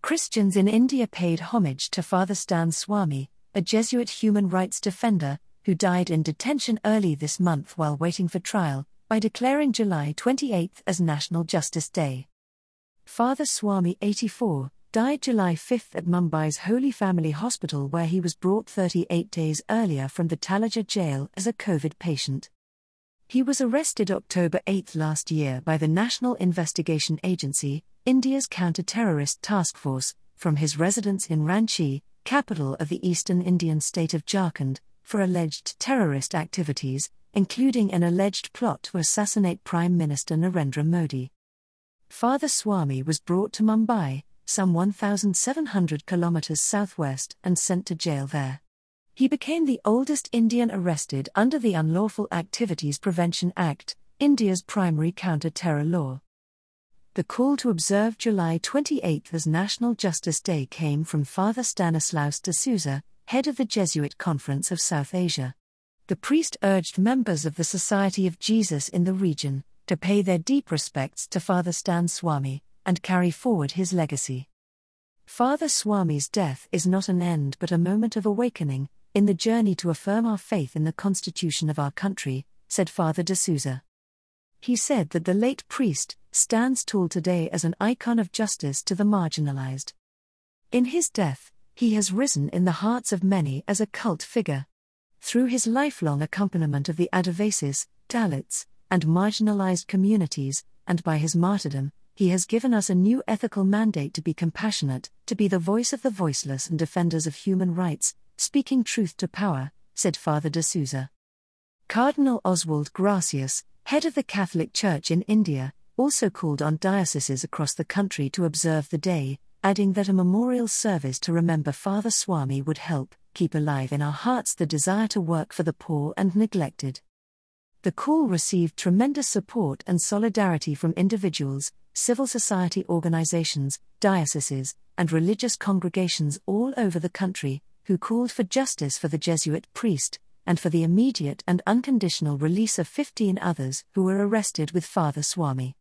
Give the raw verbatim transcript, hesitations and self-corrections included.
Christians in India paid homage to Father Stan Swami, a Jesuit human rights defender, who died in detention early this month while waiting for trial, by declaring July twenty-eighth as National Justice Day. Father Swami, eighty-four, died July fifth at Mumbai's Holy Family Hospital, where he was brought thirty-eight days earlier from the Talija jail as a COVID patient. He was arrested October eighth last year by the National Investigation Agency, India's counter-terrorist task force, from his residence in Ranchi, capital of the eastern Indian state of Jharkhand, for alleged terrorist activities, including an alleged plot to assassinate Prime Minister Narendra Modi. Father Swami was brought to Mumbai, some one thousand seven hundred kilometers southwest, and sent to jail there. He became the oldest Indian arrested under the Unlawful Activities Prevention Act, India's primary counter-terror law. The call to observe July twenty-eighth as National Justice Day came from Father Stanislaus de Souza, head of the Jesuit Conference of South Asia. The priest urged members of the Society of Jesus in the region to pay their deep respects to Father Stan Swami and carry forward his legacy. Father Swami's death is not an end but a moment of awakening in the journey to affirm our faith in the constitution of our country, said Father de Souza. He said that the late priest stands tall today as an icon of justice to the marginalized. In his death, he has risen in the hearts of many as a cult figure. Through his lifelong accompaniment of the Adivasis, Dalits, and marginalized communities, and by his martyrdom, he has given us a new ethical mandate to be compassionate, to be the voice of the voiceless and defenders of human rights, speaking truth to power, said Father de Souza. Cardinal Oswald Gracias, head of the Catholic Church in India, also called on dioceses across the country to observe the day, adding that a memorial service to remember Father Swami would help keep alive in our hearts the desire to work for the poor and neglected. The call received tremendous support and solidarity from individuals, civil society organizations, dioceses, and religious congregations all over the country, who called for justice for the Jesuit priest, and for the immediate and unconditional release of fifteen others who were arrested with Father Swami.